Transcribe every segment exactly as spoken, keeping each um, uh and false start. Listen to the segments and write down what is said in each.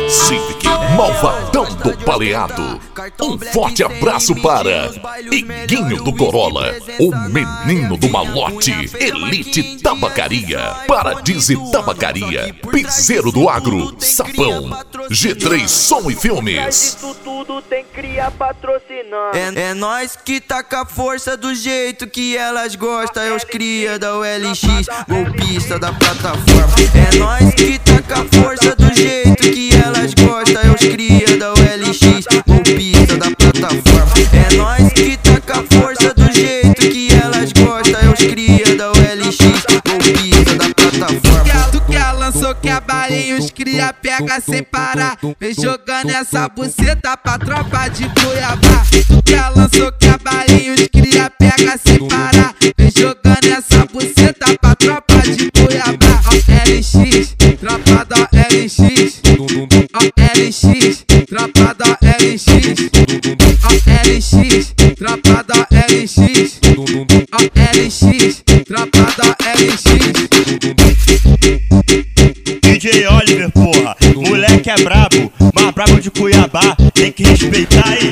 Civic Malvadão do Paleado. Um forte abraço para Iguinho do Corolla, o menino do malote, Elite Tabacaria, Paradise Tabacaria, Piseiro do Agro, Sapão, G três Som e Filmes. Isso tudo tem cria patrocinando. É, é nós que taca a força do jeito que elas gostam. É os cria da U L X, golpista da plataforma. É nós que taca a força do jeito que elas gostam. É os cria da U L X, golpista da plataforma. É nós que taca a força do jeito que elas gostam. É os cria da U L X, golpista da plataforma. Tu que lançou que a balinha, os cria pega sem parar. Vem jogando essa buceta pra tropa de Cuiabá. Tu que lançou que a balinha, os cria pega sem parar. Vem jogando essa buceta pra tropa de Cuiabá. Ó L X, tropa da L X. Ó L X, tropa da L X. Ó L X, tropa da L X. Ó L X, tropa da L X. D J Oliver, porra, moleque é brabo, mas brabo de Cuiabá, tem que respeitar aí.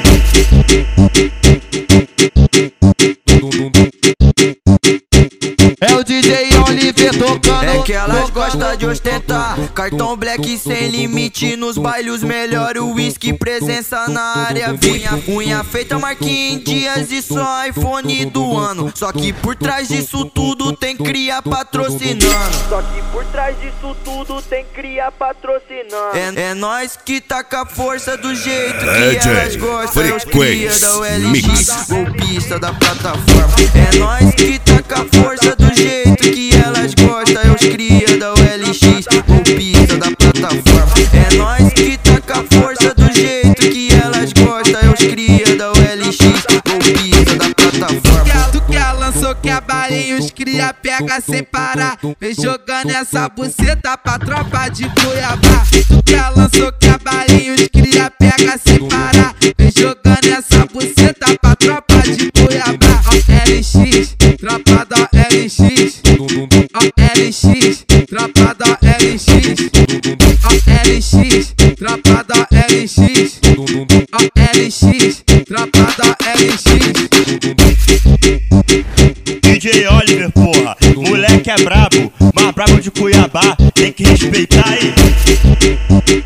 É o D J Oliver tocando. É que elas gostam de ostentar. Cartão black sem limite nos bailes, melhor o whisky, presença na área. Vinha, unha feita, marquinha em dias e só iPhone do ano. Só que por trás disso tudo tem cria patrocinando. Só que por trás disso tudo tem cria patrocinando. É, é nós que taca a força do jeito que elas gostam. É os cria da U L X, golpista da plataforma. É nós que taca a força do jeito que elas gostam. É os cria da U L X, golpista da plataforma. É nós que taca a força do jeito que elas gostam. É os cria da U L X, golpista da plataforma. Tu que lançou que a balinha, os cria pega sem parar. Vem jogando essa buceta pra tropa de Cuiabá. Tu que lançou que a balinha, os cria pega sem parar. Vem jogando essa buceta pra tropa de Cuiabá. Ó L X, tropa da L X. Ó L X, tropa da L X. Ó L X, tropa da L X. Ó L X, tropa da L X. D J Oliver, porra, moleque é brabo, mas brabo de Cuiabá, tem que respeitar aí.